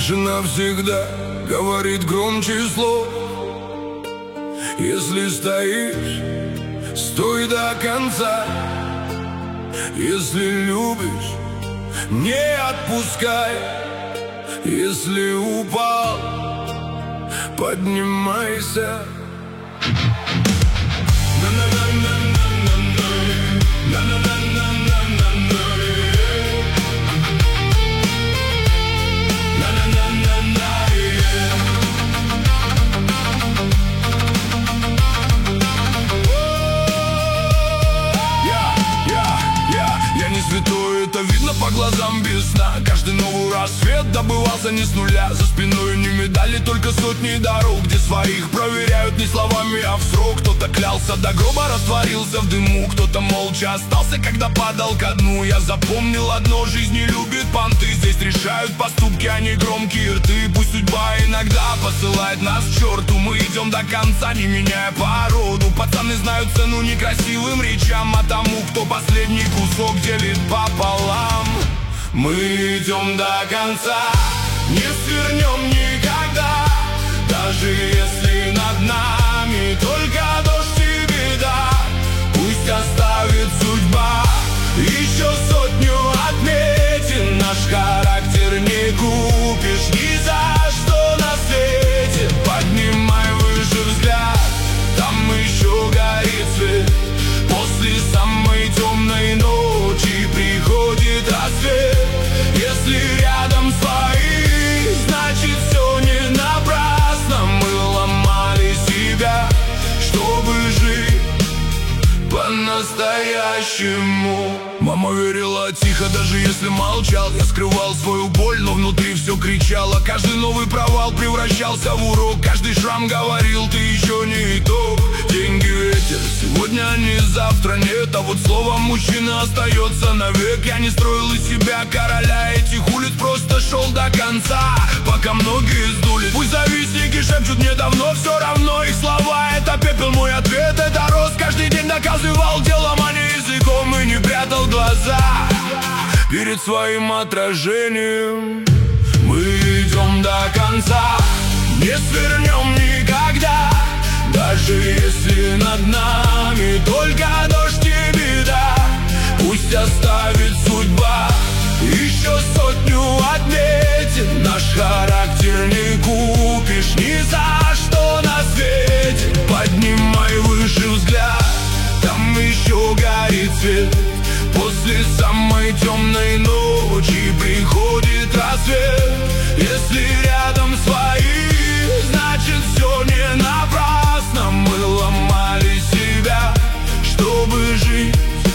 Тишина всегда говорит громче слов. Если стоишь, стой до конца. Если любишь, не отпускай. Если упал, поднимайся. Святой, это видно по глазам без сна. Каждый новый рассвет добывался не с нуля. За спиной не медали, только сотни дорог, где своих проверяют не словами, а в срок. Кто-то клялся до гроба, растворился в дыму. Кто-то молча остался, когда падал ко дну. Я запомнил одно: жизнь не любит понты. Здесь решают поступки, а не громкие рты. Пусть судьба иногда посылает нас к черту, мы идем до конца, не меняя породу. Пацаны знают цену некрасивым речам, а тому, кто последний кусок делит пополам. Мы идем до конца, не свернем никогда. Даже если над нами только дождь и беда, пусть оставит судьба еще сотню отметин. Наш характер не купишь ни за что на свете. Поднимай выше взгляд, там еще горит свет. После самой темной ночи приходит рассвет. Если рядом свои, значит все не напрасно. Мы ломали себя, чтобы жить по-настоящему. Мама верила тихо, даже если молчал. Я скрывал свою боль, но внутри все кричало. Каждый новый провал превращался в урок. Каждый шрам говорил: ты еще не итог. Деньги ветер, сегодня не завтра нет. А вот слово мужчины остается навек. Я не строил из себя короля этих улиц, просто шел до конца, пока многие сдулись. Пусть завистники шепчут: мне давно все равно. Их слова — это пепел, мой ответ — это рост. Каждый день доказывал делом, а не языком, и не прятал глаза перед своим отражением. Мы идем до конца, не свернем никогда. Даже если над нами только дождь и беда, пусть оставит судьба еще сотню отметин. Наш характер не купишь ни за что на свете. Поднимай выше взгляд, там еще горит свет. После самой темной ночи приходит рассвет. Если рядом свои, значит все не напрасно. Мы ломали себя, чтобы жить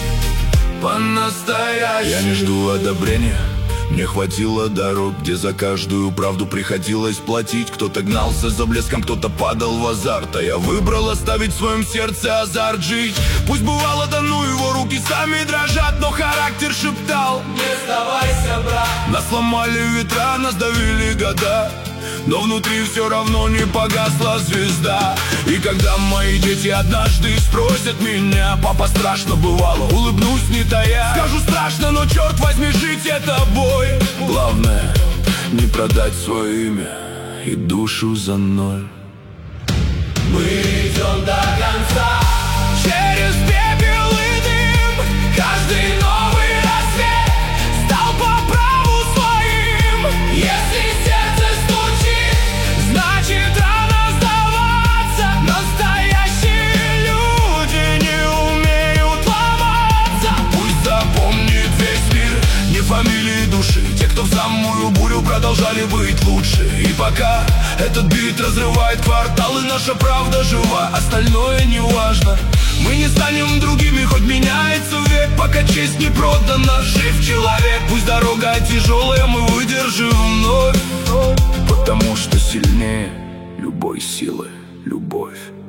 по-настоящему. Я не жду одобрения, мне хватило дорог, где за каждую правду приходилось платить. Кто-то гнался за блеском, кто-то падал в азарт, а я выбрал оставить в своем сердце азарт жить. Пусть бывало, да ну его руки сами дрожат, но характер шептал: не сдавайся, брат. Нас сломали ветра, нас давили года, но внутри все равно не погасла звезда. И когда мои дети однажды спросят меня: папа, страшно бывало? Улыбнусь не тая, скажу: страшно, но черт возьми, жить — это бой. Главное — не продать свое имя и душу за ноль. Мы идем до конца, через пепел и дым. Каждый новый рассвет стал по праву своим. Если сердце стучит, значит рано сдаваться. Настоящие люди не умеют ломаться. Пусть запомнит весь мир не фамилии души, те, кто в самую бурю продолжали быть лучше. И пока этот бит разрывает кварталы, наша правда жива, остальное не важно. Мы не станем другими, хоть меняется век, пока честь не продана. Жив человек, пусть дорога тяжелая, мы выдержим вновь. Потому что сильнее любой силы любовь.